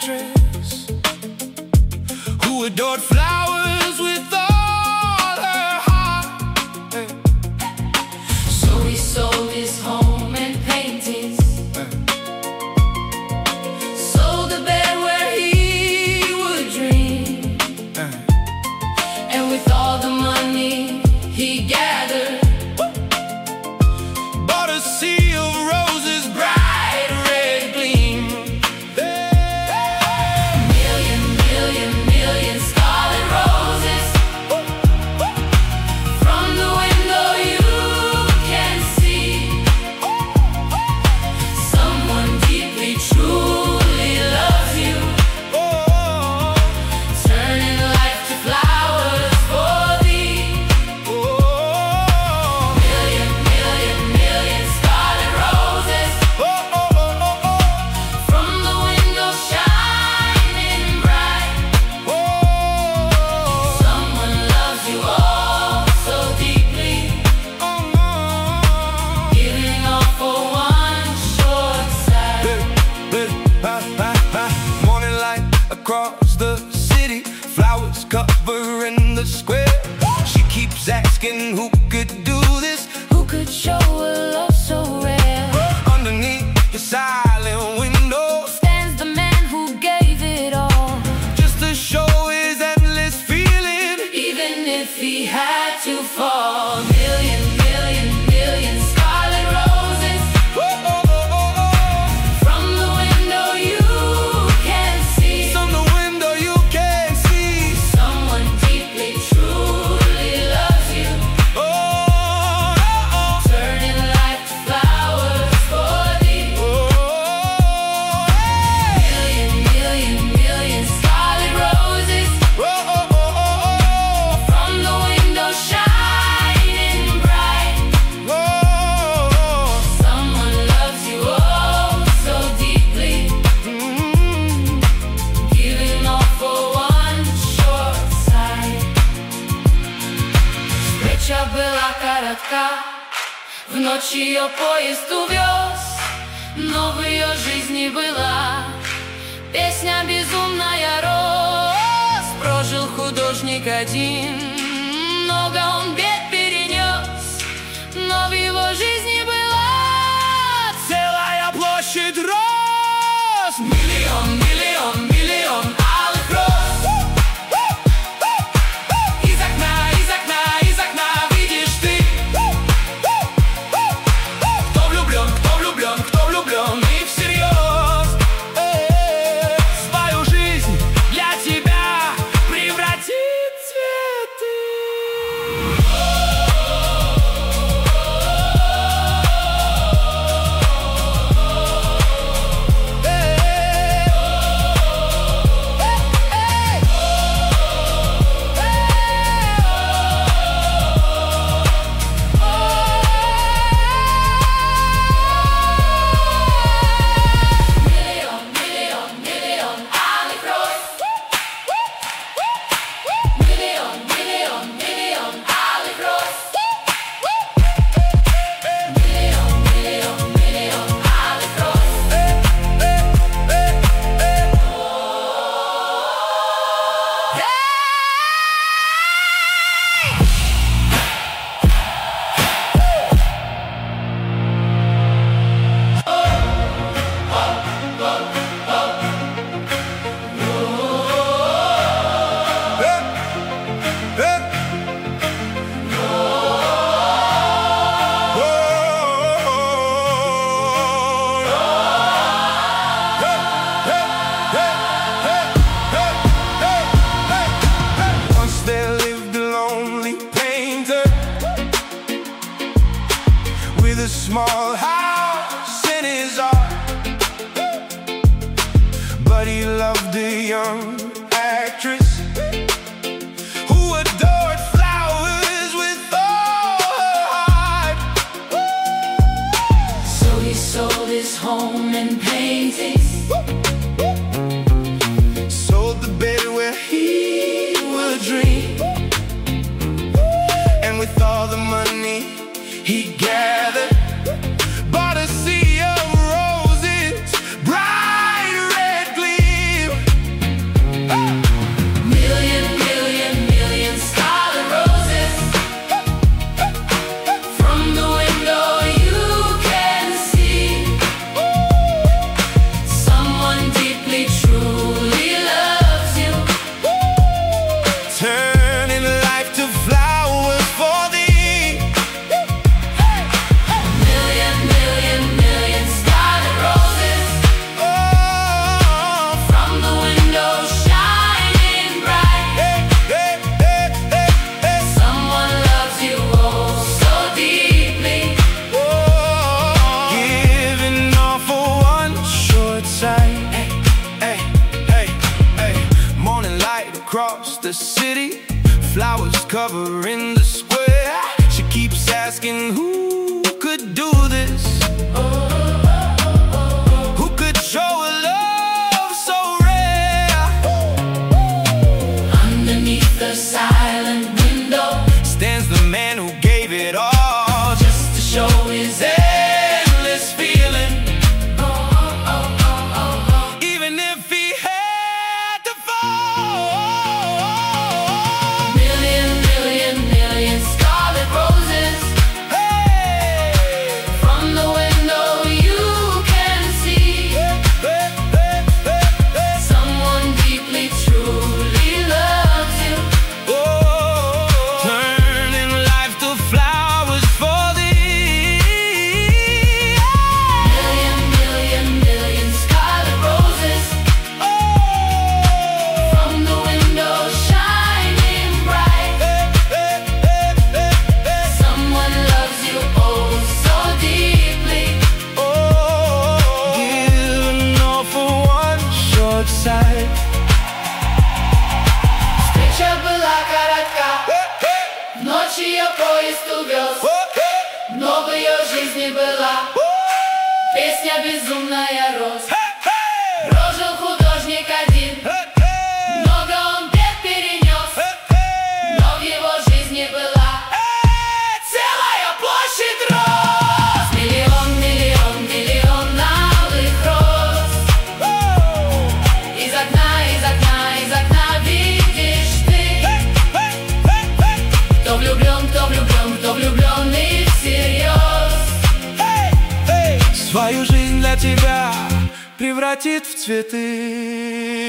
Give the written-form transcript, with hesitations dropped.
actress who adored flowers with all her heart. So he sold his home and paintings, sold the bed where he would dream, and with all the money he gathered, bought a sea of roses, bright red gleam. Million scarlet roses. From the window you can see someone deeply, truly loves you, turning life to flowers for thee. Million scarlet roses. From the window shining bright, someone loves you all so deeply, giving all for one short sight. Morning light across the city, flowers covering the square. She keeps asking who could do this, Who could show a love so rare? underneath the silent window, Stands the man who gave it all, just to show his endless feeling. even if he had to fall. Million scarlet roses. From the window you can see From the window you can see. someone deeply, truly loves you, turning life to flowers for thee. Million scarlet roses. From the window shining bright, someone loves you all so deeply, giving all for one short sight. Встреча была коротка, в ночь ее поезд увез, но в ее жизни была песня безумная роз. Прожил художник один, много он бед перенес, но в его жизни была Целая площадь роз. миллион алых роз. Из окна видишь ты, Кто влюблен и всерьез, свою жизнь для тебя превратит в цветы. Миллион алых роз. Миллион алых роз. Миллион алых роз. Once there lived a lonely painter with a small house in his art, but he loved a young actress who adored flowers with all her heart. So he sold his home and paintings, Sold the bed where he would dream, and with all the money he gathered, bought a sea of roses, bright red gleam. across the city, flowers covering the square. She keeps asking who could do this, who could show a love so rare. Underneath the silent window stands the man who gave it all, just to show his endless feeling. Even if he had to fall. Million scarlet roses, Hey, from the window you can see. Someone deeply, truly loves you. turning life to flowers for thee. Million scarlet roses, from the window shining bright. Someone loves you oh so deeply. Giving all for one short sight. Встреча была коротка, в ночь ее поезд увез, но в ее жизни была песня безумная роз. Прожил художник один, много он бед перенес, но в его жизни была целая площадь роз. Миллион алых роз. Из окна видишь ты, кто влюблен и всерьез. Свою жизнь для тебя превратит в цветы.